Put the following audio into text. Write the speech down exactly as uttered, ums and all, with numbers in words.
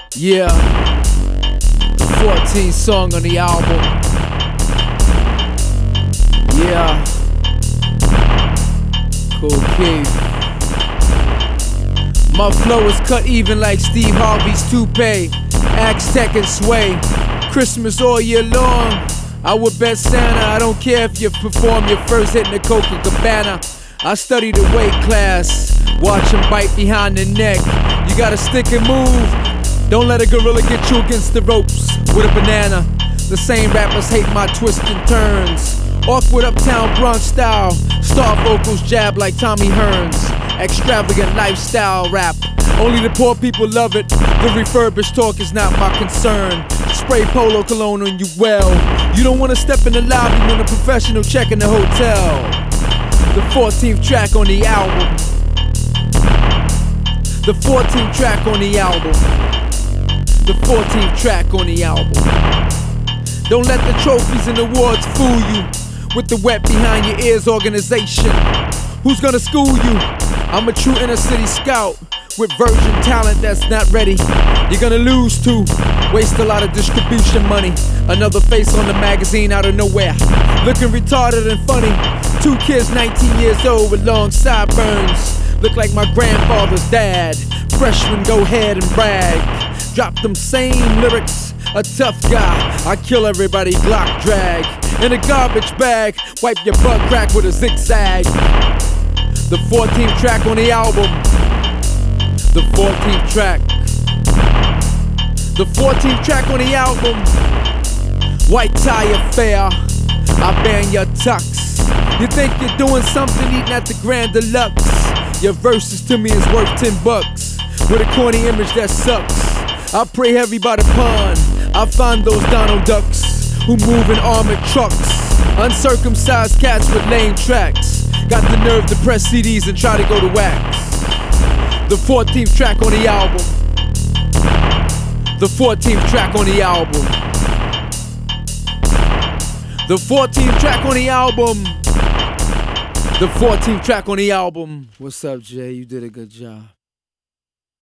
Yeah, fourteenth song on the album. Yeah, Kool Keith. My flow is cut even like Steve Harvey's toupee. Axe Tech and Sway. Christmas all year long. I would bet Santa. I don't care if you perform your first hit in the Coca-Cabana. I study the weight class. Watch him bite behind the neck. You gotta stick and move. Don't let a gorilla get you against the ropes with a banana. The same rappers hate my twists and turns. Awkward uptown Bronx style. Star vocals jab like Tommy Hearns. Extravagant lifestyle rap. Only the poor people love it. The refurbished talk is not my concern. Spray polo cologne on you well. You don't wanna step in the lobby when a professional check in the hotel. The fourteenth track on the album. The fourteenth track on the album. The fourteenth track on the album. Don't let the trophies and awards fool you with the wet behind your ears organization. Who's gonna school you? I'm a true inner city scout with virgin talent that's not ready. You're gonna lose to waste a lot of distribution money. Another face on the magazine out of nowhere, looking retarded and funny. Two kids nineteen years old with long sideburns, look like my grandfather's dad. Freshmen go ahead and brag, drop them same lyrics. A tough guy, I kill everybody, Glock drag. In a garbage bag, wipe your butt crack with a zigzag. The fourteenth track on the album. The fourteenth track. The fourteenth track on the album. White tie affair, I ban your tux. You think you're doing something eating at the Grand Deluxe. Your verses to me is worth ten bucks. With a corny image that sucks. I pray heavy by the pond. I find those Donald Ducks who move in armored trucks. Uncircumcised cats with lame tracks. Got the nerve to press C Ds and try to go to wax. The fourteenth track on the album. The fourteenth track on the album. The fourteenth track on the album. The fourteenth track on the album. What's up, Jay? You did a good job.